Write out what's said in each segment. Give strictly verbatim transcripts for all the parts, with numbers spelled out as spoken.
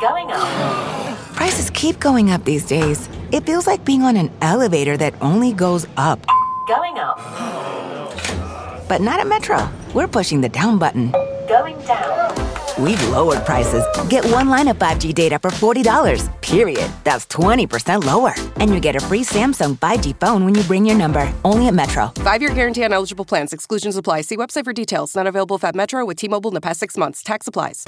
Going up. Prices keep going up these days. It feels like being on an elevator that only goes up. Going up. But not at Metro. We're pushing the down button. Going down. We've lowered prices. Get one line of five G data for forty dollars, period. That's twenty percent lower. And you get a free Samsung five G phone when you bring your number. Only at Metro. Five-year guarantee on eligible plans. Exclusions apply. See website for details. Not available if at Metro with T-Mobile in the past six months. Tax applies.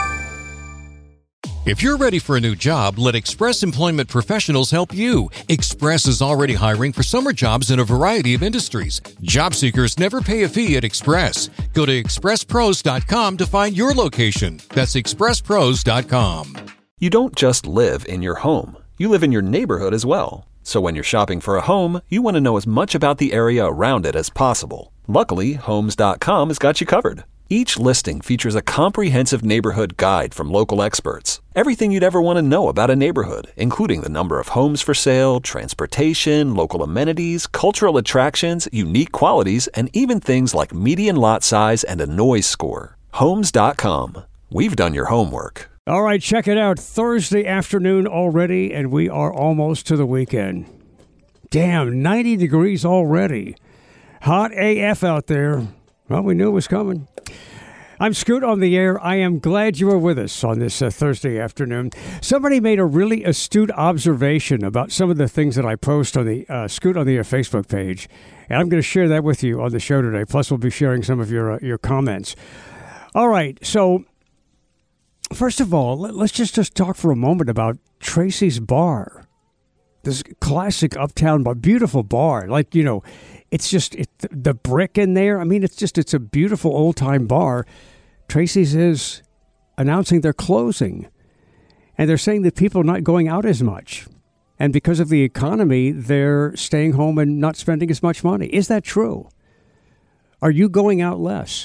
If you're ready for a new job, let Express Employment Professionals help you. Express is already hiring for summer jobs in a variety of industries. Job seekers never pay a fee at Express. Go to express pros dot com to find your location. That's express pros dot com. You don't just live in your home. You live in your neighborhood as well. So when you're shopping for a home, you want to know as much about the area around it as possible. Luckily, homes dot com has got you covered. Each listing features a comprehensive neighborhood guide from local experts. Everything you'd ever want to know about a neighborhood, including the number of homes for sale, transportation, local amenities, cultural attractions, unique qualities, and even things like median lot size and a noise score. homes dot com. We've done your homework. All right, check it out. Thursday afternoon already, and we are almost to the weekend. Damn, ninety degrees already. Hot A F out there. Well, we knew it was coming. I'm Scoot on the air. I am glad you are with us on this uh, Thursday afternoon. Somebody made a really astute observation about some of the things that I post on the uh, Scoot on the Air Facebook page, and I'm going to share that with you on the show today. Plus, we'll be sharing some of your uh, your comments. All right, so first of all, let's just, just talk for a moment about Tracy's Bar. This classic uptown bar, beautiful bar. Like, you know, it's just it, the brick in there. I mean, it's just, it's a beautiful old-time bar. Tracy's is announcing they're closing. And they're saying that people are not going out as much. And because of the economy, they're staying home and not spending as much money. Is that true? Are you going out less?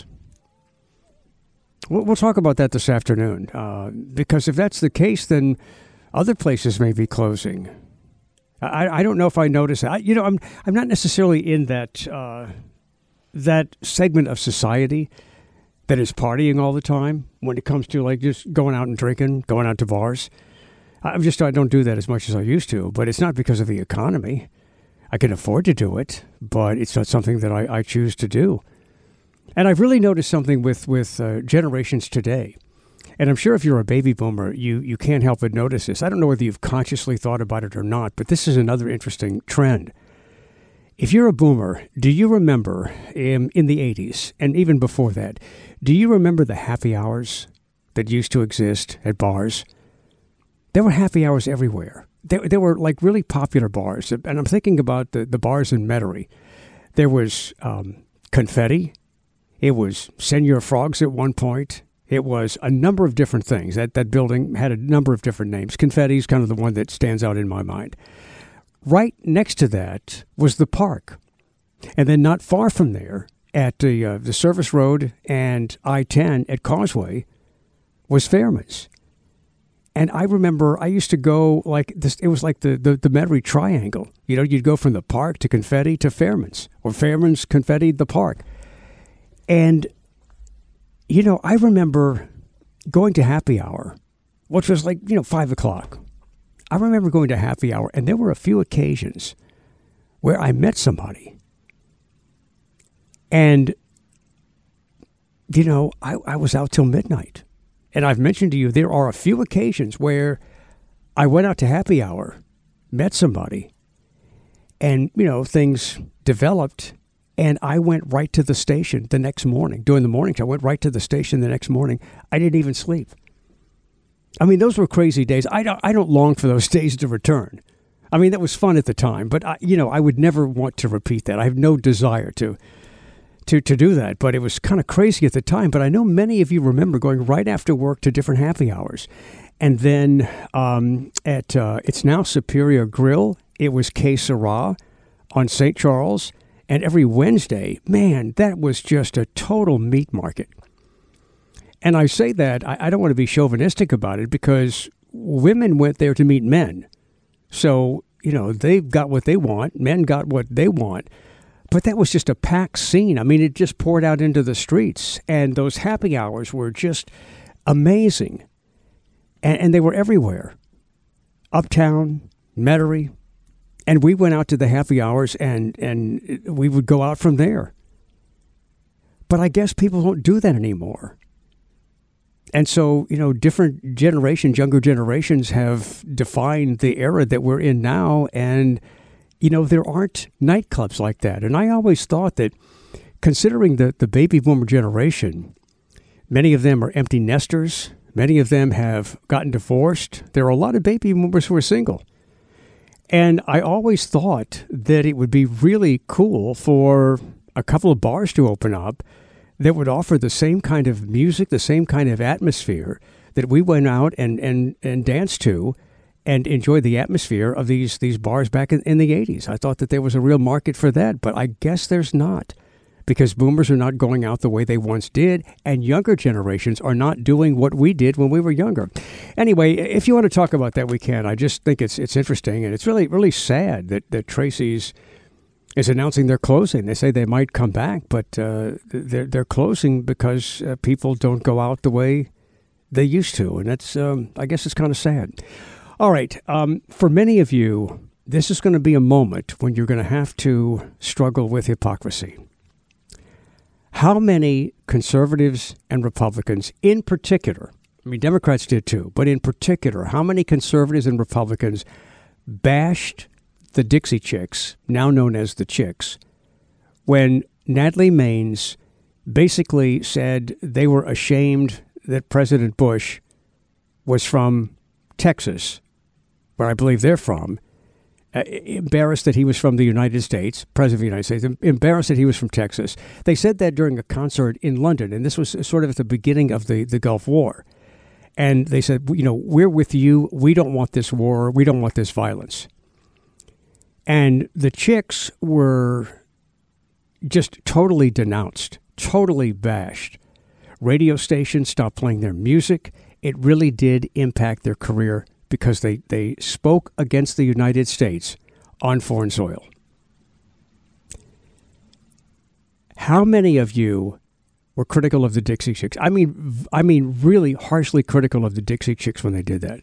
We'll, we'll talk about that this afternoon. Uh, because if that's the case, then other places may be closing. I, I don't know if I notice that. I, you know, I'm I'm not necessarily in that uh, that segment of society that is partying all the time when it comes to like just going out and drinking, going out to bars. I'm just I don't do that as much as I used to. But it's not because of the economy. I can afford to do it, but it's not something that I, I choose to do. And I've really noticed something with with uh, generations today. And I'm sure if you're a baby boomer, you, you can't help but notice this. I don't know whether you've consciously thought about it or not, but this is another interesting trend. If you're a boomer, do you remember in, in the eighties, and even before that, do you remember the happy hours that used to exist at bars? There were happy hours everywhere. There, there were like really popular bars. And I'm thinking about the, the bars in Metairie. There was um, Confetti. It was Senor Frogs at one point. It was a number of different things. That that building had a number of different names. Confetti is kind of the one that stands out in my mind. Right next to that was the park. And then not far from there, at the uh, the Service Road and I ten at Causeway, was Fairman's. And I remember I used to go like this. It was like the, the, the Metairie Triangle. You know, you'd go from the park to Confetti to Fairman's, or Fairman's, Confetti, the park. And you know, I remember going to happy hour, which was like, you know, five o'clock. I remember going to happy hour, and there were a few occasions where I met somebody. And, you know, I, I was out till midnight. And I've mentioned to you, there are a few occasions where I went out to happy hour, met somebody, and, you know, things developed. And I went right to the station the next morning. During the morning, I went right to the station the next morning. I didn't even sleep. I mean, those were crazy days. I don't, I don't long for those days to return. I mean, that was fun at the time. But, I, you know, I would never want to repeat that. I have no desire to, to, to do that. But it was kind of crazy at the time. But I know many of you remember going right after work to different happy hours. And then um, at, uh, it's now Superior Grill. It was Que Sera on Saint Charles. And every Wednesday, man, that was just a total meat market. And I say that, I, I don't want to be chauvinistic about it because women went there to meet men. So, you know, they've got what they want. Men got what they want. But that was just a packed scene. I mean, it just poured out into the streets. And those happy hours were just amazing. And, and they were everywhere. Uptown, Metairie. And we went out to the happy hours, and, and we would go out from there. But I guess people don't do that anymore. And so, you know, different generations, younger generations have defined the era that we're in now. And, you know, there aren't nightclubs like that. And I always thought that, considering the, the baby boomer generation, many of them are empty nesters. Many of them have gotten divorced. There are a lot of baby boomers who are single. And I always thought that it would be really cool for a couple of bars to open up that would offer the same kind of music, the same kind of atmosphere that we went out and, and, and danced to and enjoyed the atmosphere of these, these bars back in, in the eighties. I thought that there was a real market for that, but I guess there's not, because boomers are not going out the way they once did, and younger generations are not doing what we did when we were younger. Anyway, if you want to talk about that, we can. I just think it's it's interesting, and it's really, really sad that, that Tracy's is announcing they're closing. They say they might come back, but uh, they're, they're closing because uh, people don't go out the way they used to. And that's, um, I guess it's kind of sad. All right. Um, for many of you, this is going to be a moment when you're going to have to struggle with hypocrisy. How many conservatives and Republicans in particular, I mean, Democrats did too, but in particular, how many conservatives and Republicans bashed the Dixie Chicks, now known as the Chicks, when Natalie Maines basically said they were ashamed that President Bush was from Texas, where I believe they're from, uh, embarrassed that he was from the United States, President of the United States, embarrassed that he was from Texas. They said that during a concert in London, and this was sort of at the beginning of the, the Gulf War. And they said, you know, we're with you. We don't want this war. We don't want this violence. And the Chicks were just totally denounced, totally bashed. Radio stations stopped playing their music. It really did impact their career because they, they spoke against the United States on foreign soil. How many of you were critical of the Dixie Chicks? I mean, I mean, really harshly critical of the Dixie Chicks when they did that.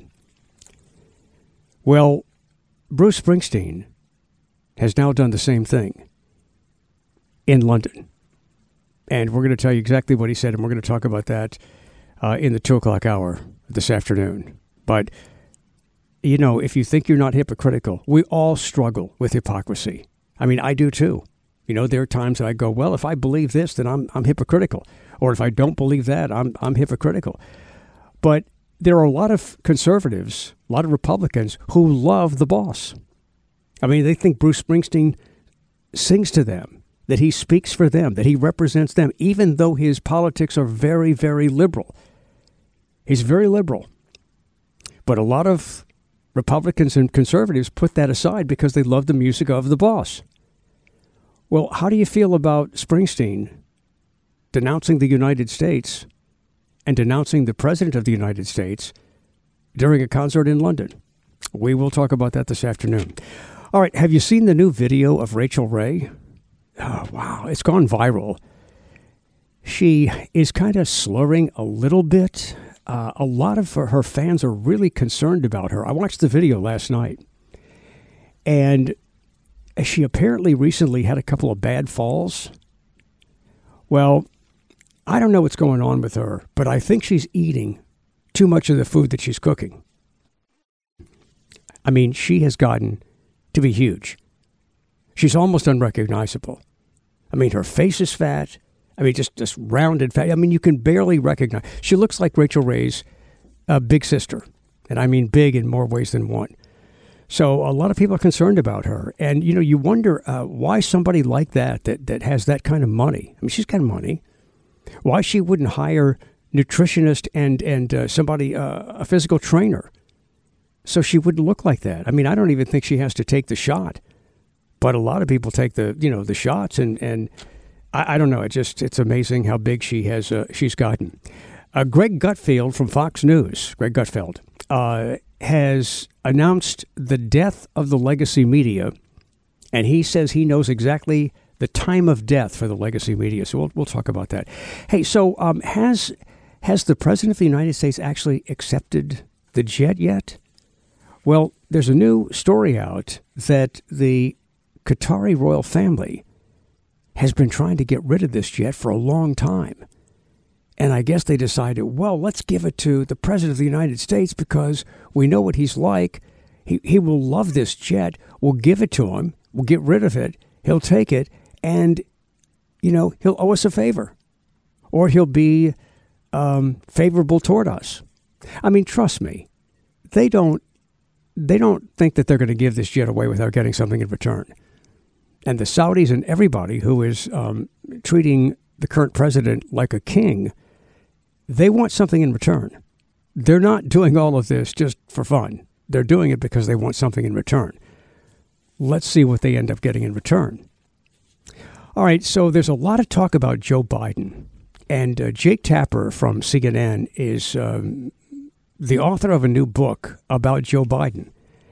Well, Bruce Springsteen has now done the same thing in London. And we're going to tell you exactly what he said, and we're going to talk about that uh, in the two o'clock hour this afternoon. But, you know, if you think you're not hypocritical, we all struggle with hypocrisy. I mean, I do too. You know, there are times that I go, well, if I believe this, then I'm I'm hypocritical. Or if I don't believe that, I'm I'm hypocritical. But there are a lot of conservatives, a lot of Republicans who love the boss. I mean, they think Bruce Springsteen sings to them, that he speaks for them, that he represents them, even though his politics are very, very liberal. He's very liberal. But a lot of Republicans and conservatives put that aside because they love the music of the boss. Well, how do you feel about Springsteen denouncing the United States and denouncing the President of the United States during a concert in London? We will talk about that this afternoon. All right, have you seen the new video of Rachel Ray? Oh, wow, it's gone viral. She is kind of slurring a little bit. Uh, a lot of her, her fans are really concerned about her. I watched the video last night, and she apparently recently had a couple of bad falls. Well, I don't know what's going on with her, but I think she's eating too much of the food that she's cooking. I mean, she has gotten to be huge. She's almost unrecognizable. I mean, her face is fat. I mean, just, just rounded fat. I mean, you can barely recognize. She looks like Rachel Ray's uh, big sister. And I mean big in more ways than one. So a lot of people are concerned about her. And, you know, you wonder uh, why somebody like that, that, that has that kind of money. I mean, she's got money. Why she wouldn't hire nutritionist and, and uh, somebody, uh, a physical trainer, so she wouldn't look like that. I mean, I don't even think she has to take the shot. But a lot of people take the, you know, the shots, and, and I, I don't know. It just it's amazing how big she has uh, she's gotten. Uh, Greg Gutfeld from Fox News, Greg Gutfeld, uh, has announced the death of the legacy media, and he says he knows exactly the time of death for the legacy media. So we'll we'll talk about that. Hey, so um, has has the President of the United States actually accepted the jet yet? Well, there's a new story out that the Qatari royal family has been trying to get rid of this jet for a long time. And I guess they decided, well, let's give it to the President of the United States because we know what he's like. He he will love this jet. We'll give it to him. We'll get rid of it. He'll take it. And, you know, he'll owe us a favor. Or he'll be um, favorable toward us. I mean, trust me, they don't, they don't think that they're going to give this jet away without getting something in return. And the Saudis and everybody who is um, treating the current president like a king, they want something in return. They're not doing all of this just for fun. They're doing it because they want something in return. Let's see what they end up getting in return. All right, so there's a lot of talk about Joe Biden. And uh, Jake Tapper from C N N is um, the author of a new book about Joe Biden.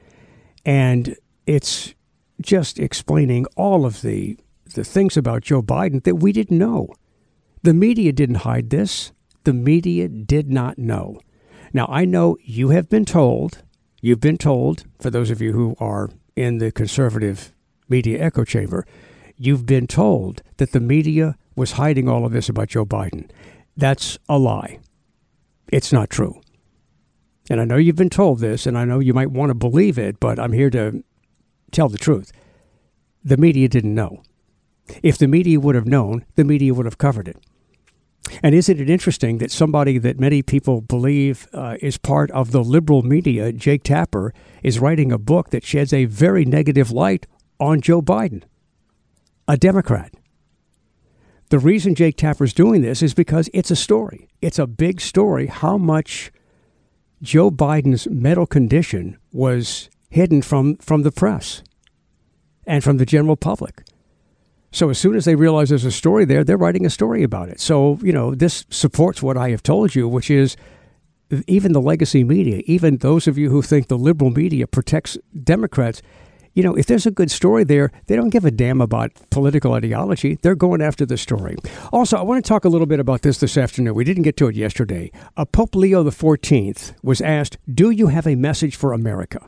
And it's just explaining all of the, the things about Joe Biden that we didn't know. The media didn't hide this. The media did not know. Now, I know you have been told, you've been told, for those of you who are in the conservative media echo chamber, you've been told that the media was hiding all of this about Joe Biden. That's a lie. It's not true. And I know you've been told this, and I know you might want to believe it, but I'm here to tell the truth. The media didn't know. If the media would have known, the media would have covered it. And isn't it interesting that somebody that many people believe uh, is part of the liberal media, Jake Tapper, is writing a book that sheds a very negative light on Joe Biden, a Democrat. The reason Jake Tapper's doing this is because it's a story. It's a big story how much Joe Biden's mental condition was hidden from, from the press and from the general public. So as soon as they realize there's a story there, they're writing a story about it. So, you know, this supports what I have told you, which is even the legacy media, even those of you who think the liberal media protects Democrats, you know, if there's a good story there, they don't give a damn about political ideology. They're going after the story. Also, I want to talk a little bit about this this afternoon. We didn't get to it yesterday. Uh, Pope Leo the fourteenth was asked, do you have a message for America?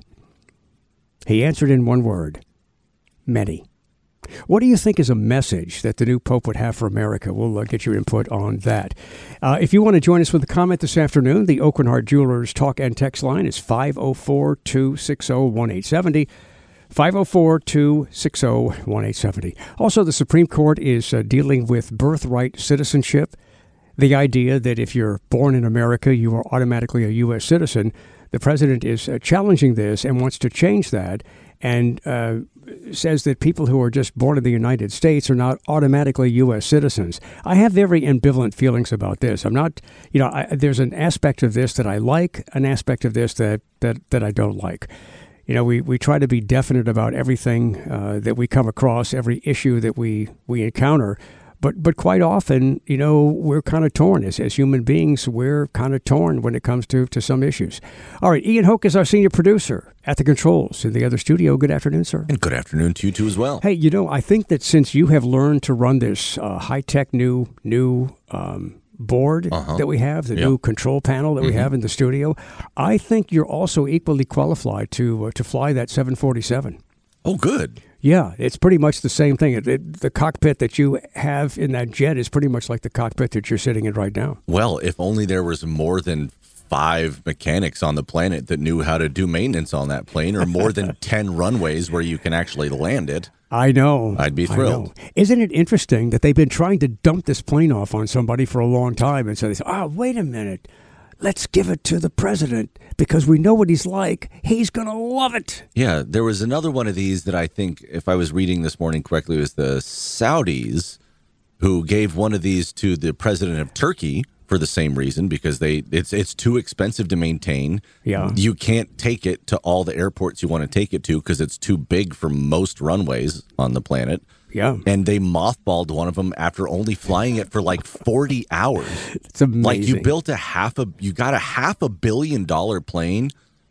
He answered in one word, many. What do you think is a message that the new Pope would have for America? We'll uh, get your input on that. Uh, if you want to join us with a comment this afternoon, the Oakland Heart Jewelers talk and text line is five oh four, two six oh, one eight seven oh. five oh four, two six oh, one eight seven oh. Also, the Supreme Court is uh, dealing with birthright citizenship. The idea that if you're born in America, you are automatically a U S citizen. The president is uh, challenging this and wants to change that and uh, says that people who are just born in the United States are not automatically U S citizens. I have very ambivalent feelings about this. I'm not, you know, I, there's an aspect of this that I like, an aspect of this that, that, that I don't like. You know, we, we try to be definite about everything uh, that we come across, every issue that we, we encounter. But but quite often, you know, we're kind of torn. As, as human beings, we're kind of torn when it comes to, to some issues. All right, Ian Hoke is our senior producer at the controls in the other studio. Good afternoon, sir. And good afternoon to you, too, as well. Hey, you know, I think that since you have learned to run this uh, high-tech new, new um, board uh-huh. that we have, the yep. new control panel that mm-hmm. we have in the studio, I think you're also equally qualified to uh, to fly that seven forty-seven. Oh, good. Yeah, it's pretty much the same thing. It, it, the cockpit that you have in that jet is pretty much like the cockpit that you're sitting in right now. Well, if only there was more than five mechanics on the planet that knew how to do maintenance on that plane, or more than ten runways where you can actually land it. I know. I'd be thrilled. Isn't it interesting that they've been trying to dump this plane off on somebody for a long time? And so they say, oh, wait a minute. Let's give it to the president because we know what he's like. He's going to love it. Yeah, there was another one of these that I think, if I was reading this morning correctly, was the Saudis who gave one of these to the president of Turkey for the same reason, because they it's it's too expensive to maintain. Yeah. You can't take it to all the airports you want to take it to because it's too big for most runways on the planet. Yeah. And they mothballed one of them after only flying it for like forty hours. It's amazing. Like you built a half a, you got a half a billion dollar plane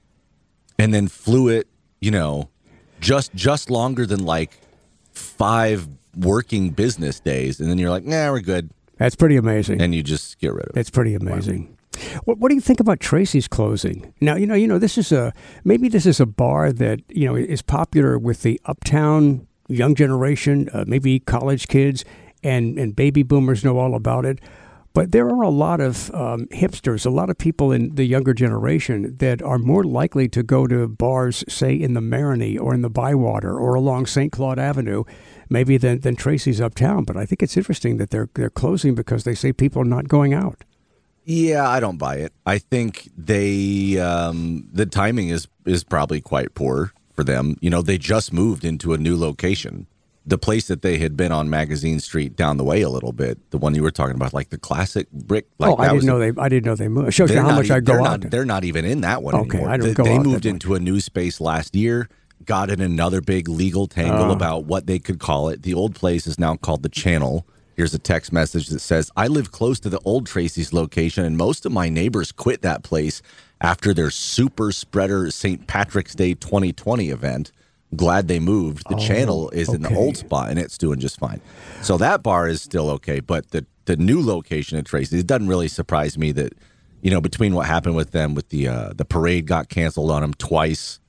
and then flew it, you know, just, just longer than like five working business days. And then you're like, nah, we're good. That's pretty amazing. And you just get rid of it. It's pretty amazing. Wow. What, what do you think about Tracy's closing? Now, you know, you know, this is a maybe this is a bar that you know is popular with the uptown young generation, uh, maybe college kids, and and baby boomers know all about it. But there are a lot of um, hipsters, a lot of people in the younger generation that are more likely to go to bars, say, in the Marigny or in the Bywater or along Saint Claude Avenue, maybe than, than Tracy's uptown. But I think it's interesting that they're they're closing because they say people are not going out. Yeah, I don't buy it. I think they um, the timing is is probably quite poor for them. You know, they just moved into a new location. The place that they had been on Magazine Street down the way a little bit, the one you were talking about, like the classic brick. Like oh, I didn't know they. I didn't know they moved. It shows you how much e- I go they're out. Not, they're not even in that one okay, anymore. I don't they, go they out moved that into a new space last year. Got in another big legal tangle Oh. about what they could call it. The old place is now called the Channel. Here's a text message that says, "I live close to the old Tracy's location, and most of my neighbors quit that place after their super spreader Saint Patrick's Day twenty twenty event. Glad they moved. The Oh, Channel is in the okay. old spot, and it's doing just fine. So that bar is still okay, but the the new location at Tracy's, it doesn't really surprise me that, you know, between what happened with them, with the uh, the parade got canceled on them twice.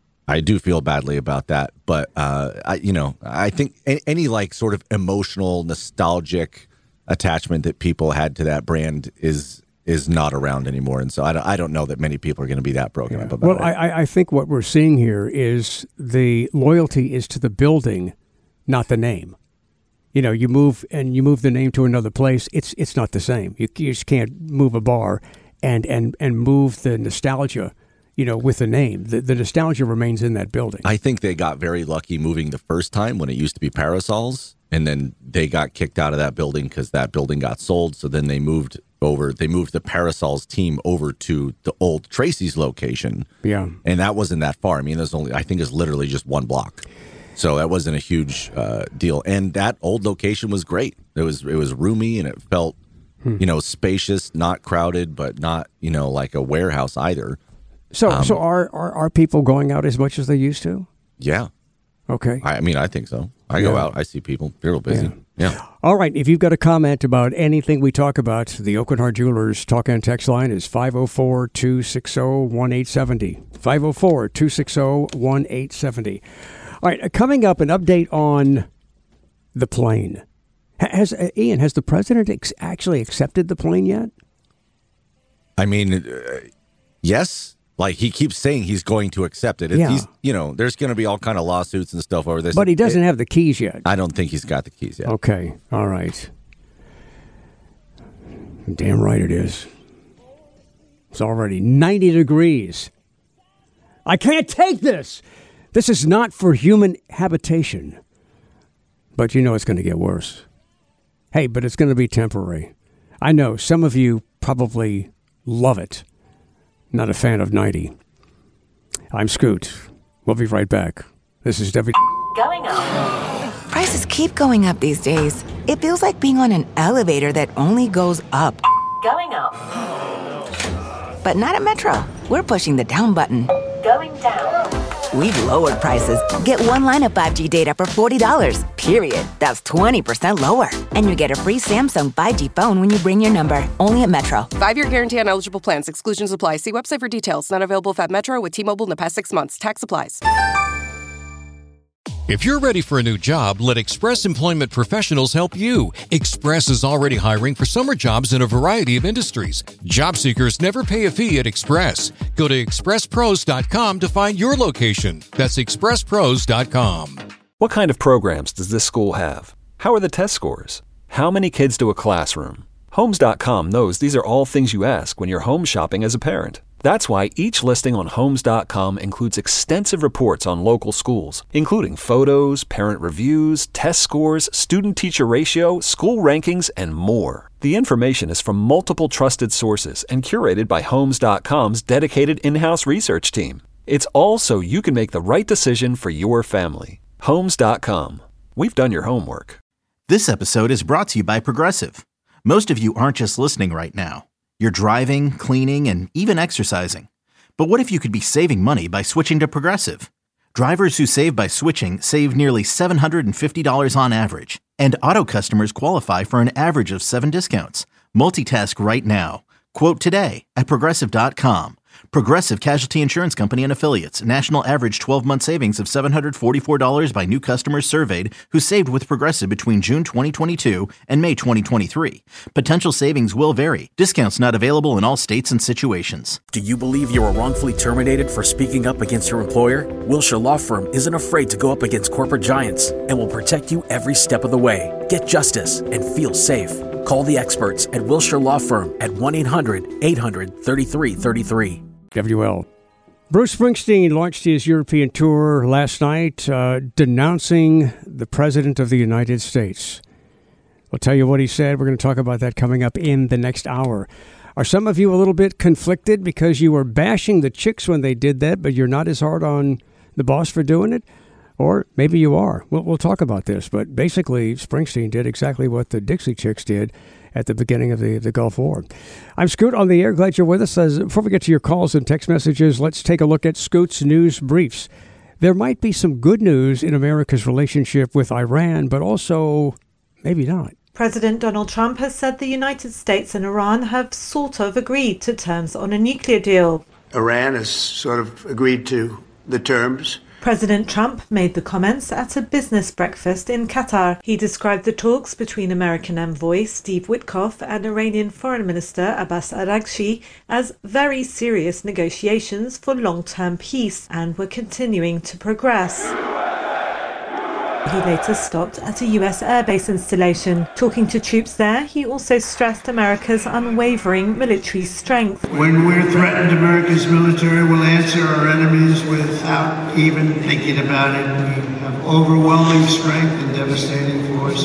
I do feel badly about that, but uh, I, you know, I think any, any like sort of emotional, nostalgic attachment that people had to that brand is is not around anymore, and so I don't, I don't know that many people are going to be that broken up about Well, it. I, I think what we're seeing here is the loyalty is to the building, not the name. You know, you move and you move the name to another place. It's it's not the same. You, you just can't move a bar and and and move the nostalgia. You know, with the name, the, the nostalgia remains in that building. I think they got very lucky moving the first time when it used to be Parasols, and then they got kicked out of that building because that building got sold. So then they moved over. They moved the Parasols team over to the old Tracy's location. Yeah, and that wasn't that far. I mean, there's only I think it's literally just one block, so that wasn't a huge uh, deal. And that old location was great. It was it was roomy and it felt hmm. you know spacious, not crowded, but not you know like a warehouse either. So, Um, so are, are are people going out as much as they used to? Yeah. Okay. I, I mean, I think so. I go Yeah. out. I see people. They're real busy. Yeah. Yeah. All right. If you've got a comment about anything we talk about, the Oakland Heart Jewelers talk and text line is five oh four, two six oh, one eight seven oh. five oh four, two six oh, one eight seven oh. All right. Uh, coming up, an update on the plane. Ha- Has uh, Ian, has the president ex- actually accepted the plane yet? I mean, uh, yes. Like he keeps saying he's going to accept it. If Yeah. He's, you know, there's going to be all kind of lawsuits and stuff over this. But he doesn't It- have the keys yet. I don't think he's got the keys yet. Okay. All right. Damn right it is. It's already ninety degrees. I can't take this. This is not for human habitation. But you know it's going to get worse. Hey, but it's going to be temporary. I know some of you probably love it. Not a fan of ninety. I'm Scoot. We'll be right back. This is W. Going up. Prices keep going up these days. It feels like being on an elevator that only goes up. Going up. But not at Metro. We're pushing the down button. Going down. We've lowered prices. Get one line of five G data for forty dollars, period. That's twenty percent lower. And you get a free Samsung five G phone when you bring your number. Only at Metro. Five-year guarantee on eligible plans. Exclusions apply. See website for details. Not available if at Metro with T-Mobile in the past six months. Tax applies. If you're ready for a new job, let Express Employment Professionals help you. Express is already hiring for summer jobs in a variety of industries. Job seekers never pay a fee at Express. Go to express pros dot com to find your location. That's express pros dot com. What kind of programs does this school have? How are the test scores? How many kids do a classroom? Homes dot com knows these are all things you ask when you're home shopping as a parent. That's why each listing on Homes dot com includes extensive reports on local schools, including photos, parent reviews, test scores, student-teacher ratio, school rankings, and more. The information is from multiple trusted sources and curated by Homes dot com's dedicated in-house research team. It's all so you can make the right decision for your family. Homes dot com. We've done your homework. This episode is brought to you by Progressive. Most of you aren't just listening right now. You're driving, cleaning, and even exercising. But what if you could be saving money by switching to Progressive? Drivers who save by switching save nearly seven hundred fifty dollars on average. And auto customers qualify for an average of seven discounts. Multitask right now. Quote today at Progressive dot com. Progressive Casualty Insurance Company and Affiliates. National average twelve-month savings of seven hundred forty-four dollars by new customers surveyed who saved with Progressive between June twenty twenty-two and May twenty twenty-three. Potential savings will vary. Discounts not available in all states and situations. Do you believe you were wrongfully terminated for speaking up against your employer? Wilshire Law Firm isn't afraid to go up against corporate giants and will protect you every step of the way. Get justice and feel safe. Call the experts at Wilshire Law Firm at one eight hundred eight hundred thirty-three thirty-three. W L. Bruce Springsteen launched his European tour last night, uh, denouncing the President of the United States. I'll tell you what he said. We're going to talk about that coming up in the next hour. Are some of you a little bit conflicted because you were bashing the Chicks when they did that, but you're not as hard on the boss for doing it? Or maybe you are. We'll, we'll talk about this. But basically, Springsteen did exactly what the Dixie Chicks did at the beginning of the, the Gulf War. I'm Scoot on the air. Glad you're with us. As, before we get to your calls and text messages, let's take a look at Scoot's news briefs. There might be some good news in America's relationship with Iran, but also maybe not. President Donald Trump has said the United States and Iran have sort of agreed to terms on a nuclear deal. Iran has sort of agreed to the terms. President Trump made the comments at a business breakfast in Qatar. He described the talks between American envoy Steve Witkoff and Iranian Foreign Minister Abbas Araghchi as very serious negotiations for long-term peace and were continuing to progress. He later stopped at a U S airbase installation. Talking to troops there, he also stressed America's unwavering military strength. When we're threatened, America's military will answer our enemies without even thinking about it. We have overwhelming strength and devastating force.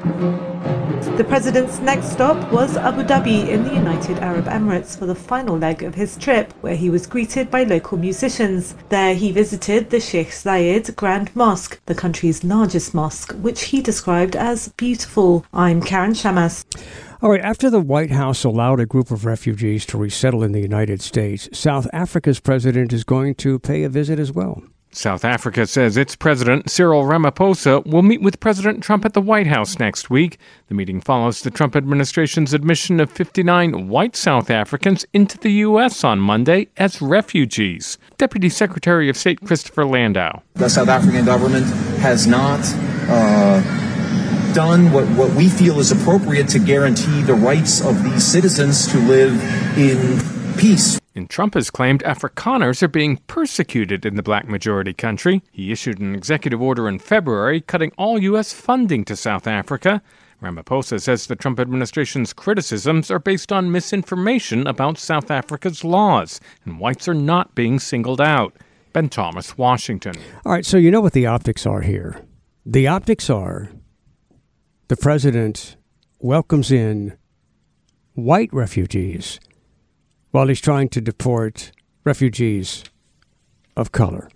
The president's next stop was Abu Dhabi in the United Arab Emirates for the final leg of his trip, where he was greeted by local musicians. There he visited the Sheikh Zayed Grand Mosque, the country's largest mosque, which he described as beautiful. I'm Karen Shamas. All right, after the White House allowed a group of refugees to resettle in the United States, South Africa's president is going to pay a visit as well. South Africa says its president, Cyril Ramaphosa, will meet with President Trump at the White House next week. The meeting follows the Trump administration's admission of fifty-nine white South Africans into the U S on Monday as refugees. Deputy Secretary of State Christopher Landau. The South African government has not uh, done what, what we feel is appropriate to guarantee the rights of these citizens to live in peace. And Trump has claimed Afrikaners are being persecuted in the black majority country. He issued an executive order in February cutting all U S funding to South Africa. Ramaphosa says the Trump administration's criticisms are based on misinformation about South Africa's laws, and whites are not being singled out. Ben Thomas, Washington. All right, so you know what the optics are here. The optics are the president welcomes in white refugees while he's trying to deport refugees of color.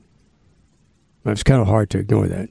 It's kind of hard to ignore that.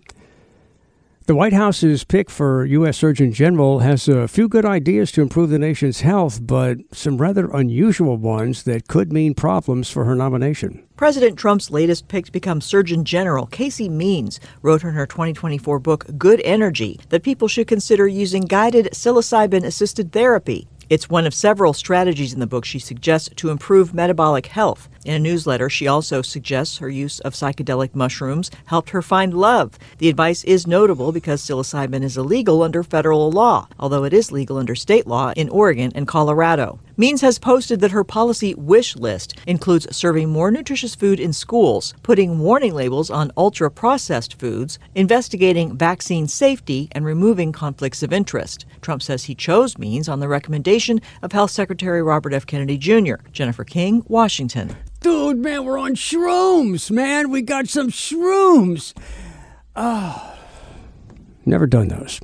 The White House's pick for U S Surgeon General has a few good ideas to improve the nation's health, but some rather unusual ones that could mean problems for her nomination. President Trump's latest pick to become Surgeon General, Casey Means, wrote in her twenty twenty-four book, Good Energy, that people should consider using guided psilocybin-assisted therapy. It's one of several strategies in the book she suggests to improve metabolic health. In a newsletter, she also suggests her use of psychedelic mushrooms helped her find love. The advice is notable because psilocybin is illegal under federal law, although it is legal under state law in Oregon and Colorado. Means has posted that her policy wish list includes serving more nutritious food in schools, putting warning labels on ultra-processed foods, investigating vaccine safety, and removing conflicts of interest. Trump says he chose Means on the recommendation of Health Secretary Robert F. Kennedy Junior Jennifer King, Washington. Dude, man, we're on shrooms, man. We got some shrooms. Oh, never done those.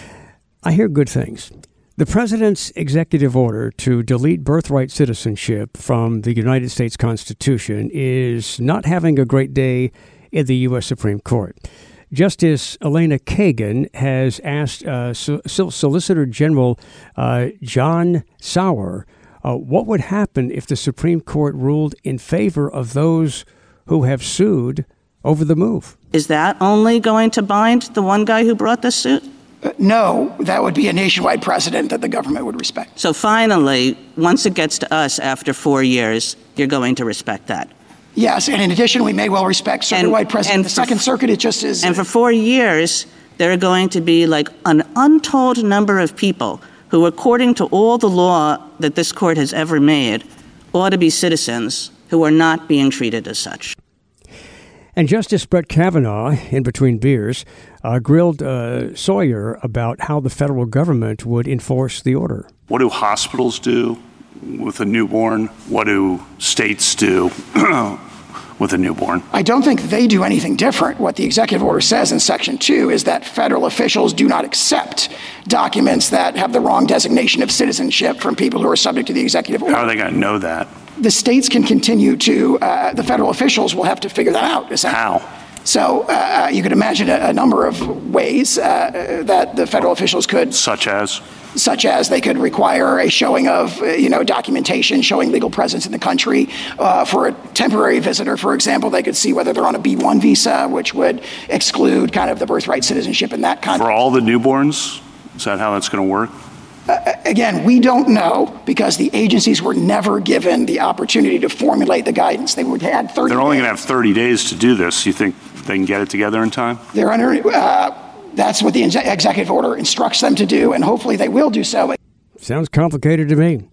I hear good things. The president's executive order to delete birthright citizenship from the United States Constitution is not having a great day in the U S Supreme Court. Justice Elena Kagan has asked uh, Sol- Solicitor General uh, John Sauer uh, what would happen if the Supreme Court ruled in favor of those who have sued over the move. Is that only going to bind the one guy who brought the suit? Uh, no, that would be a nationwide precedent that the government would respect. So finally, once it gets to us after four years, you're going to respect that? Yes, and in addition, we may well respect circuit-wide precedent. The Second Circuit, it just is. And for four years, there are going to be like an untold number of people who, according to all the law that this court has ever made, ought to be citizens who are not being treated as such. And Justice Brett Kavanaugh, in between beers, uh, grilled uh, Sawyer about how the federal government would enforce the order. What do hospitals do with a newborn? What do states do with a newborn? I don't think they do anything different. What the executive order says in Section two is that federal officials do not accept documents that have the wrong designation of citizenship from people who are subject to the executive order. How are they going to know that? The states can continue to, uh, the federal officials will have to figure that out. How? So uh, you could imagine a, a number of ways uh, that the federal officials could. Such as? Such as they could require a showing of, uh, you know, documentation showing legal presence in the country. Uh, for a temporary visitor, for example, they could see whether they're on a B one visa, which would exclude kind of the birthright citizenship in that context. For all the newborns? Is that how that's going to work? Uh, again, we don't know because the agencies were never given the opportunity to formulate the guidance. They would have thirty They're only days. going to have thirty days to do this. You think they can get it together in time? They're under, uh, that's what the ex- executive order instructs them to do, and hopefully they will do so. Sounds complicated to me.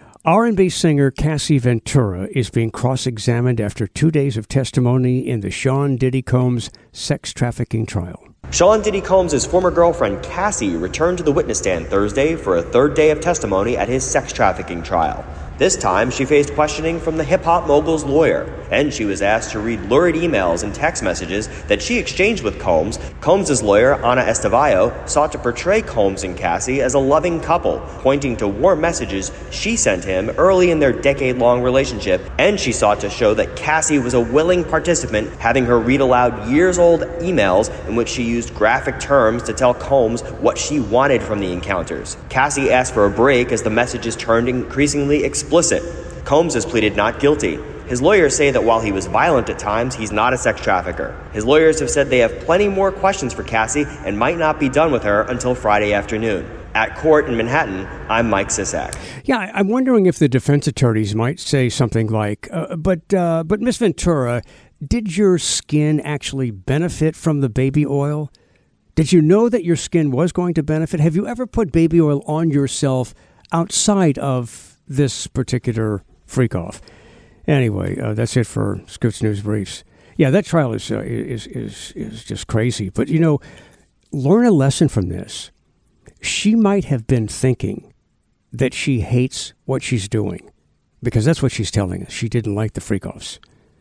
R and B singer Cassie Ventura is being cross-examined after two days of testimony in the Sean Diddy Combs sex trafficking trial. Sean Diddy Combs' former girlfriend Cassie returned to the witness stand Thursday for a third day of testimony at his sex trafficking trial. This time, she faced questioning from the hip-hop mogul's lawyer, and she was asked to read lurid emails and text messages that she exchanged with Combs. Combs' lawyer, Ana Estevallo, sought to portray Combs and Cassie as a loving couple, pointing to warm messages she sent him early in their decade-long relationship, and she sought to show that Cassie was a willing participant, having her read aloud years-old emails in which she used graphic terms to tell Combs what she wanted from the encounters. Cassie asked for a break as the messages turned increasingly explicit. Combs has pleaded not guilty. His lawyers say that while he was violent at times, he's not a sex trafficker. His lawyers have said they have plenty more questions for Cassie and might not be done with her until Friday afternoon. At court in Manhattan, I'm Mike Sisak. Yeah, I'm wondering if the defense attorneys might say something like, uh, but, uh, but Miss Ventura, did your skin actually benefit from the baby oil? Did you know that your skin was going to benefit? Have you ever put baby oil on yourself outside of this particular freak-off? Anyway, uh, that's it for Scoots News Briefs. Yeah, that trial is, uh, is is is just crazy. But, you know, learn a lesson from this. She might have been thinking that she hates what she's doing, because that's what she's telling us. She didn't like the freak-offs.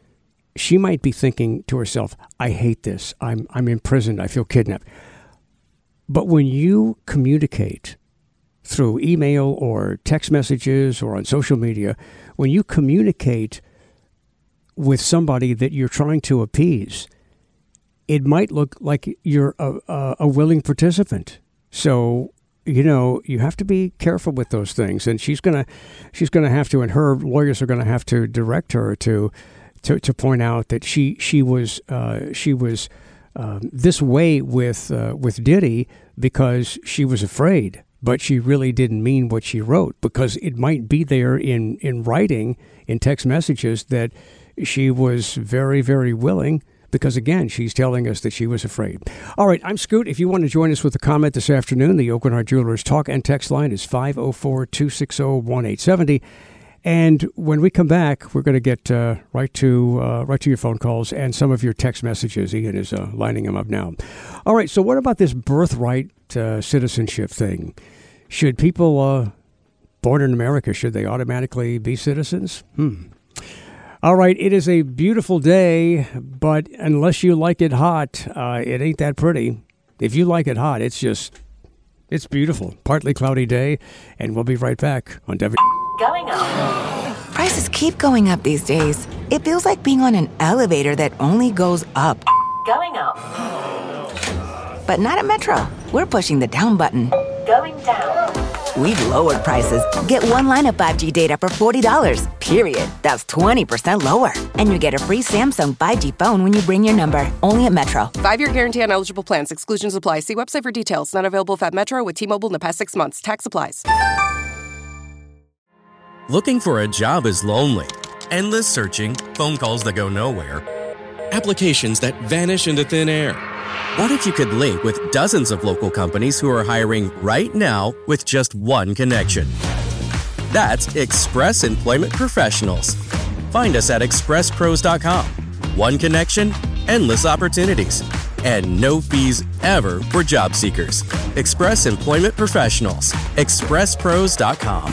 She might be thinking to herself, I hate this. I'm I'm imprisoned. I feel kidnapped. But when you communicate through email or text messages or on social media, when you communicate with somebody that you're trying to appease, it might look like you're a, a, a willing participant. So, you know, you have to be careful with those things. And she's gonna, she's gonna have to, and her lawyers are gonna have to direct her to, to, to point out that she she was uh, she was um, this way with uh, with Diddy because she was afraid. But she really didn't mean what she wrote, because it might be there in, in writing, in text messages, that she was very, very willing, because, again, she's telling us that she was afraid. All right, I'm Scoot. If you want to join us with a comment this afternoon, the Aucoin Hart Jewelers talk and text line is five oh four, two six oh, one eight seven oh. And when we come back, we're going to get uh, right to uh, right to your phone calls and some of your text messages. Ian is uh, lining them up now. All right, so what about this birthright uh, citizenship thing? Should people uh, born in America, should they automatically be citizens? Hmm. All right, it is a beautiful day, but unless you like it hot, uh, it ain't that pretty. If you like it hot, it's just, it's beautiful. Partly cloudy day, and we'll be right back on W. Going up. Prices keep going up these days. It feels like being on an elevator that only goes up. Going up. But not at Metro. We're pushing the down button. Going down. We've lowered prices. Get one line of five G data for forty dollars, period. That's twenty percent lower. And you get a free Samsung five G phone when you bring your number. Only at Metro. Five-year guarantee on eligible plans. Exclusions apply. See website for details. Not available at Metro with T-Mobile in the past six months. Tax applies. Looking for a job is lonely. Endless searching, phone calls that go nowhere, applications that vanish into thin air. What if you could link with dozens of local companies who are hiring right now with just one connection? That's Express Employment Professionals. Find us at express pros dot com. One connection, endless opportunities, and no fees ever for job seekers. Express Employment Professionals. express pros dot com.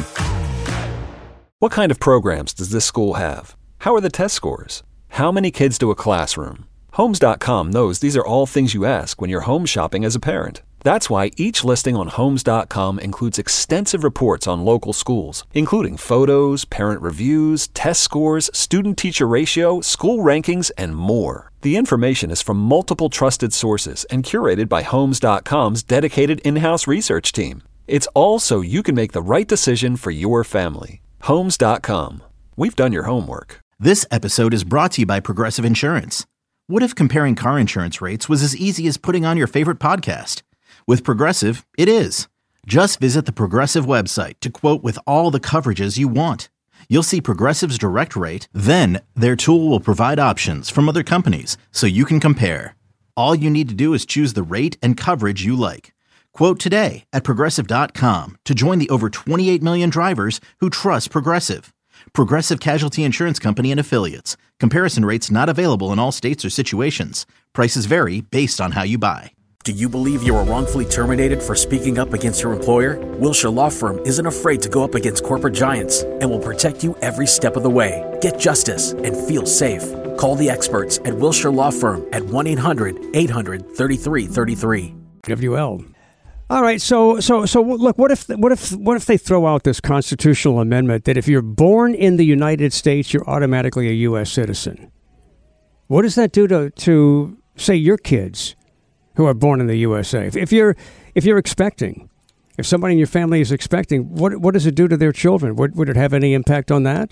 What kind of programs does this school have? How are the test scores? How many kids do a classroom? Homes dot com knows these are all things you ask when you're home shopping as a parent. That's why each listing on Homes dot com includes extensive reports on local schools, including photos, parent reviews, test scores, student-teacher ratio, school rankings, and more. The information is from multiple trusted sources and curated by Homes dot com's dedicated in-house research team. It's all so you can make the right decision for your family. Homes dot com. We've done your homework. This episode is brought to you by Progressive Insurance. What if comparing car insurance rates was as easy as putting on your favorite podcast? With Progressive, it is. Just visit the Progressive website to quote with all the coverages you want. You'll see Progressive's direct rate, then their tool will provide options from other companies so you can compare. All you need to do is choose the rate and coverage you like. Quote today at progressive dot com to join the over twenty-eight million drivers who trust Progressive. Progressive Casualty Insurance Company and Affiliates. Comparison rates not available in all states or situations. Prices vary based on how you buy. Do you believe you were wrongfully terminated for speaking up against your employer? Wilshire Law Firm isn't afraid to go up against corporate giants and will protect you every step of the way. Get justice and feel safe. Call the experts at Wilshire Law Firm at one eight hundred eight hundred thirty-three thirty-three. W L. All right, so so so look, what if what if what if they throw out this constitutional amendment that if you're born in the United States, you're automatically a U S citizen? What does that do to to say your kids who are born in the U S A? If, if you're if you're expecting, if somebody in your family is expecting, what what does it do to their children? Would would it have any impact on that?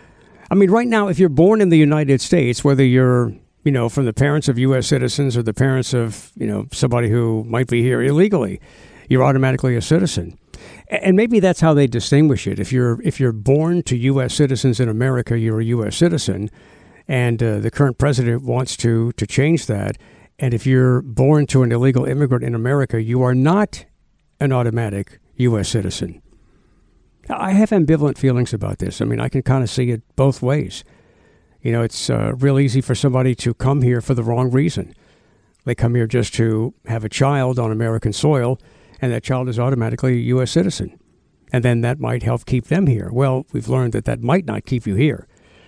I mean, right now, if you're born in the United States, whether you're you know, from the parents of U S citizens or the parents of, you know, somebody who might be here illegally, you're automatically a citizen. And maybe that's how they distinguish it. If you're if you're born to U S citizens in America, you're a U S citizen. And uh, the current president wants to to change that. And if you're born to an illegal immigrant in America, you are not an automatic U S citizen. I have ambivalent feelings about this. I mean, I can kind of see it both ways. You know, it's uh, real easy for somebody to come here for the wrong reason. They come here just to have a child on American soil, and that child is automatically a U S citizen. And then that might help keep them here. Well, we've learned that that might not keep you here.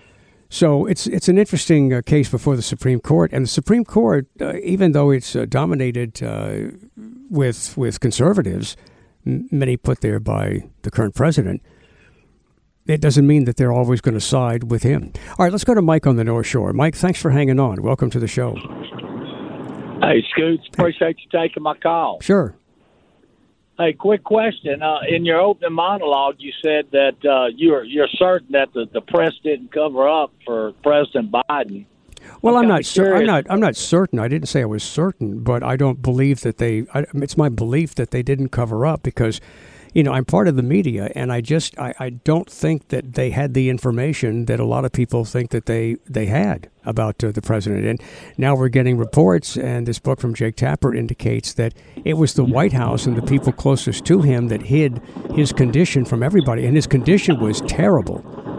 So it's it's an interesting uh, case before the Supreme Court. And the Supreme Court, uh, even though it's uh, dominated uh, with with conservatives, m- many put there by the current president, it doesn't mean that they're always going to side with him. All right, let's go to Mike on the North Shore. Mike, thanks for hanging on. Welcome to the show. Hey, Scoots, appreciate you taking my call. Sure. Hey, quick question. Uh, in your opening monologue, you said that uh, you're you're certain that the, the press didn't cover up for President Biden. Well, I'm, I'm not cer- I'm not I'm not certain. I didn't say I was certain, but I don't believe that they. I, it's my belief that they didn't cover up because, you know, I'm part of the media, and I just I, I don't think that they had the information that a lot of people think that they they had about uh, the president. And now we're getting reports, and this book from Jake Tapper indicates that it was the White House and the people closest to him that hid his condition from everybody, and his condition was terrible.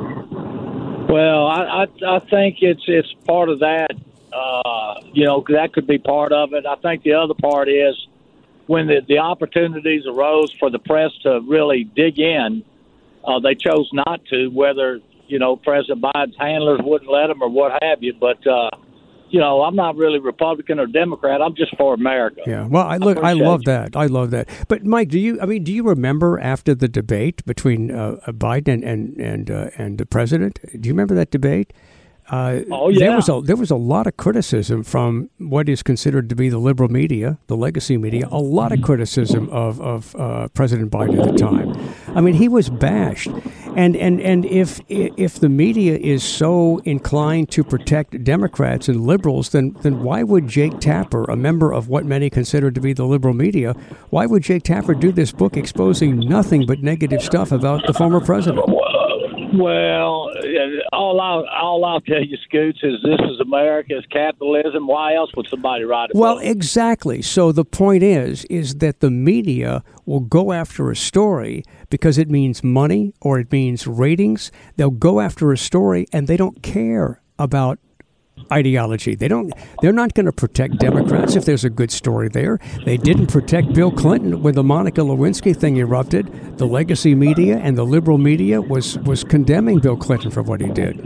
Well, I I, I think it's it's part of that. Uh, you know, that could be part of it. I think the other part is, when the, the opportunities arose for the press to really dig in, uh, they chose not to, whether, you know, President Biden's handlers wouldn't let them or what have you. But, uh, you know, I'm not really Republican or Democrat. I'm just for America. Yeah, well, I look, I, I love you. that. I love that. But, Mike, do you, I mean, do you remember after the debate between uh, Biden and, and, and, uh, and the president? Do you remember that debate? Uh, oh, yeah. There was, a, there was a lot of criticism from what is considered to be the liberal media, the legacy media, a lot of criticism of, of uh, President Biden at the time. I mean, he was bashed. And, and, and if, if the media is so inclined to protect Democrats and liberals, then, then why would Jake Tapper, a member of what many consider to be the liberal media, why would Jake Tapper do this book exposing nothing but negative stuff about the former president? Well, all I'll, all I'll tell you, Scoots, is this is America, it's capitalism. Why else would somebody write a Well, book? exactly. So the point is, is that the media will go after a story because it means money or it means ratings. They'll go after a story and they don't care about ideology. They don't. They're not going to protect Democrats if there's a good story there. They didn't protect Bill Clinton when the Monica Lewinsky thing erupted. The legacy media and the liberal media was was condemning Bill Clinton for what he did.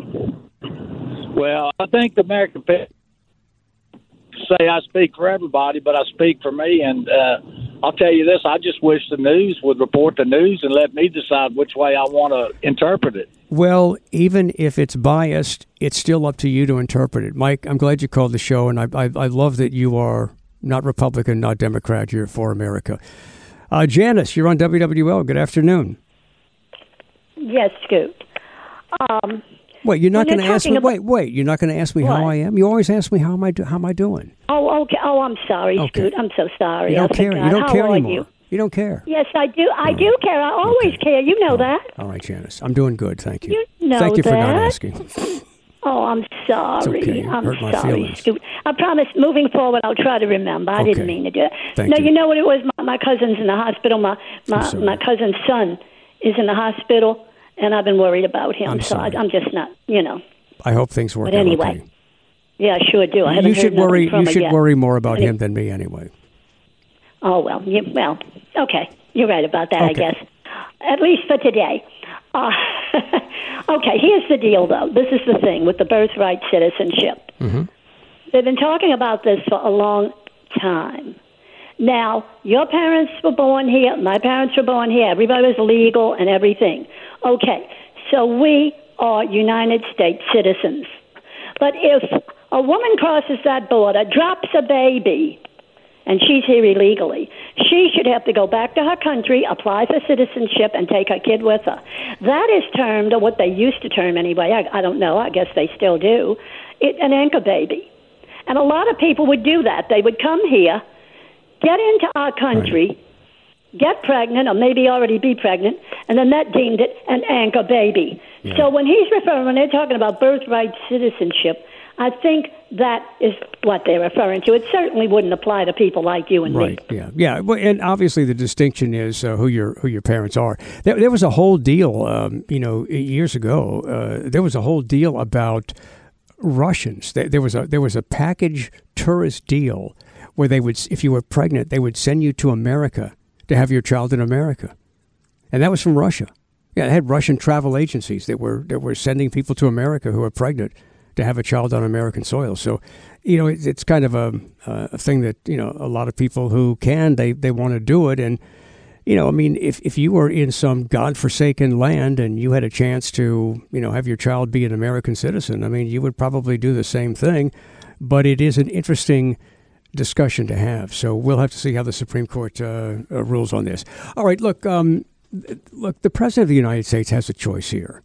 Well, I think the American people say I speak for everybody, but I speak for me. And uh, I'll tell you this: I just wish the news would report the news and let me decide which way I want to interpret it. Well, even if it's biased, it's still up to you to interpret it. Mike, I'm glad you called the show, and I I, I love that you are not Republican, not Democrat. You're for America. Uh, Janice, you're on W W L. Good afternoon. Yes, Scoot. Um, wait, you're not going to ask me. About, wait, wait. You're not going to ask me what? how I am. You always ask me how am I do, how am I doing. Oh, okay. Oh, I'm sorry, Okay. Scoot. I'm so sorry. You don't I care. forgot. You don't how care are anymore. You? You don't care. Yes, I do. I do care. I always care. You know that. All right, Janice. I'm doing good. Thank you. You know Thank you for that. not asking. Oh, I'm sorry. It's okay. You I'm hurt my sorry, feelings. Scoot. I promise. Moving forward, I'll try to remember. I Okay. didn't mean to do it. Thank no, you. you know what it was. My, my cousin's in the hospital. My my sorry. my cousin's son is in the hospital, and I've been worried about him. I'm so I, sorry. I'm just not. You know. I hope things work But out anyway, okay. yeah, I sure do. I haven't You heard should nothing worry. from You her should yet. worry more about Any- him than me, anyway. Oh, well, you, well, okay. You're right about that, I Okay. guess. At least for today. Uh, okay, here's the deal, though. This is the thing with the birthright citizenship. Mm-hmm. They've been talking about this for a long time. Now, your parents were born here, my parents were born here, everybody was legal and everything. Okay, so we are United States citizens. But if a woman crosses that border, drops a baby, and she's here illegally, she should have to go back to her country, apply for citizenship, and take her kid with her. That is termed, or what they used to term anyway, I, I don't know, I guess they still do, it, an anchor baby. And a lot of people would do that. They would come here, get into our country, right. get pregnant, or maybe already be pregnant, and then that deemed it an anchor baby. Yeah. So when he's referring, when they're talking about birthright citizenship, I think that is what they're referring to. It certainly wouldn't apply to people like you and Right. me. Yeah. Yeah. Well, and obviously the distinction is uh, who your who your parents are. There, there was a whole deal, um, you know, years ago. Uh, there was a whole deal about Russians. There, there was a there was a package tourist deal where they would, if you were pregnant, they would send you to America to have your child in America, and that was from Russia. Yeah, it had Russian travel agencies that were that were sending people to America who were pregnant to have a child on American soil. So, you know, it's, it's kind of a, a thing that, you know, a lot of people who can, they, they want to do it. And, you know, I mean, if, if you were in some godforsaken land and you had a chance to, you know, have your child be an American citizen, I mean, you would probably do the same thing. But it is an interesting discussion to have. So we'll have to see how the Supreme Court uh, uh, rules on this. All right, look, um, look, the President of the United States has a choice here.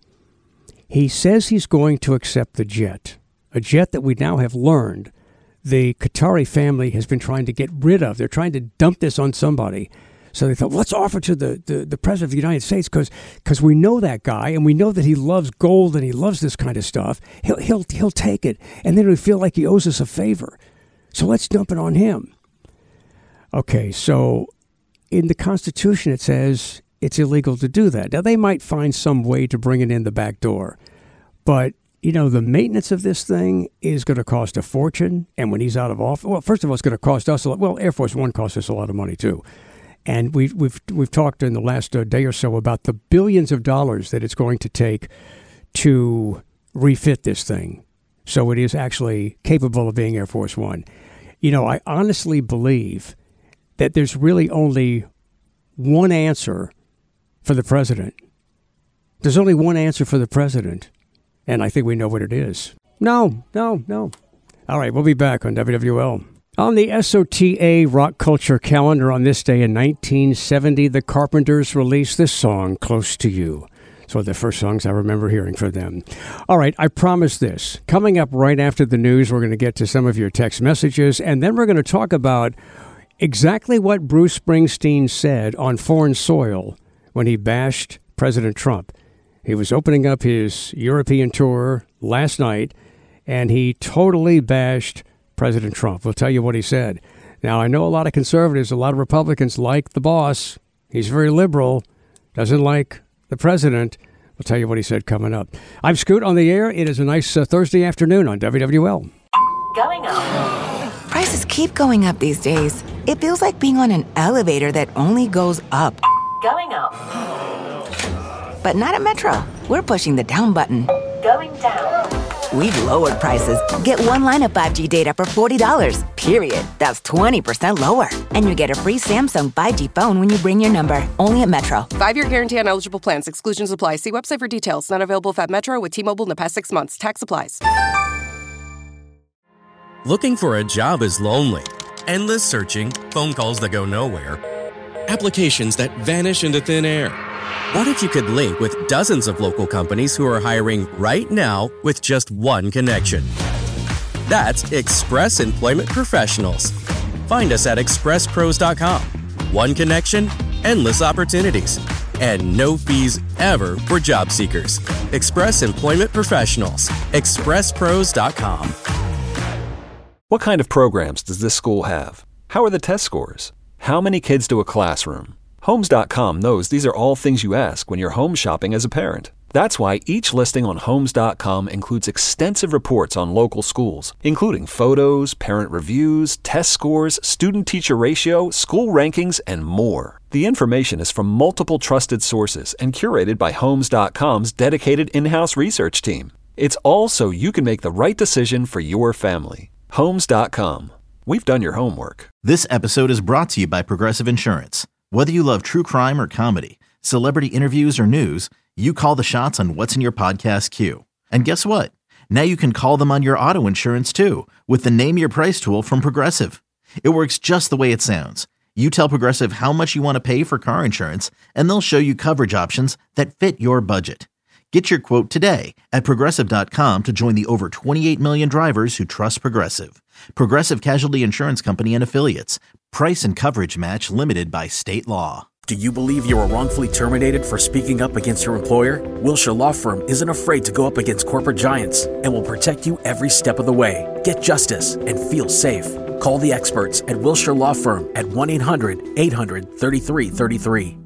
He says he's going to accept the jet, a jet that we now have learned the Qatari family has been trying to get rid of. They're trying to dump this on somebody. So they thought, let's offer to the, the, the President of the United States because because we know that guy and we know that he loves gold and he loves this kind of stuff. He'll, he'll, he'll take it, and then we feel like he owes us a favor. So let's dump it on him. Okay, so in the Constitution it says it's illegal to do that. Now, they might find some way to bring it in the back door. But, you know, the maintenance of this thing is going to cost a fortune. And when he's out of office, well, first of all, it's going to cost us a lot. Well, Air Force One costs us a lot of money, too. And we've, we've, we've talked in the last uh, day or so about the billions of dollars that it's going to take to refit this thing so it is actually capable of being Air Force One. You know, I honestly believe that there's really only one answer for the president. There's only one answer for the president, and I think we know what it is. No, no, no. All right, we'll be back on W W L. On the S O T A rock culture calendar on this day in nineteen seventy, the Carpenters released this song, Close to You. It's one of the first songs I remember hearing from them. All right, I promise this. Coming up right after the news, we're going to get to some of your text messages, and then we're going to talk about exactly what Bruce Springsteen said on foreign soil when he bashed President Trump. He was opening up his European tour last night, and he totally bashed President Trump. We'll tell you what he said. Now, I know a lot of conservatives, a lot of Republicans like the boss. He's very liberal, doesn't like the president. We'll tell you what he said coming up. I'm Scoot on the air. It is a nice uh, Thursday afternoon on W W L. Going up. Prices keep going up these days. It feels like being on an elevator that only goes up. Going up. But not at Metro. We're pushing the down button. Going down. We've lowered prices. Get one line of five G data for forty dollars, period. That's twenty percent lower. And you get a free Samsung five G phone when you bring your number. Only at Metro. Five-year guarantee on eligible plans. Exclusions apply. See website for details. Not available at Metro with T-Mobile in the past six months. Tax applies. Looking for a job is lonely. Endless searching, phone calls that go nowhere, applications that vanish into thin air. What if you could link with dozens of local companies who are hiring right now with just one connection? That's Express Employment Professionals. Find us at express pros dot com. One connection, endless opportunities, and no fees ever for job seekers. Express Employment Professionals. express pros dot com. What kind of programs does this school have? How are the test scores? How many kids do a classroom? Homes dot com knows these are all things you ask when you're home shopping as a parent. That's why each listing on Homes dot com includes extensive reports on local schools, including photos, parent reviews, test scores, student-teacher ratio, school rankings, and more. The information is from multiple trusted sources and curated by Homes dot com's dedicated in-house research team. It's all so you can make the right decision for your family. Homes dot com. We've done your homework. This episode is brought to you by Progressive Insurance. Whether you love true crime or comedy, celebrity interviews or news, you call the shots on what's in your podcast queue. And guess what? Now you can call them on your auto insurance too with the Name Your Price tool from Progressive. It works just the way it sounds. You tell Progressive how much you want to pay for car insurance, and they'll show you coverage options that fit your budget. Get your quote today at progressive dot com to join the over twenty-eight million drivers who trust Progressive. Progressive Casualty Insurance Company and Affiliates. Price and coverage match limited by state law. Do you believe you were wrongfully terminated for speaking up against your employer? Wilshire Law Firm isn't afraid to go up against corporate giants and will protect you every step of the way. Get justice and feel safe. Call the experts at Wilshire Law Firm at one eight hundred eight hundred thirty-three thirty-three.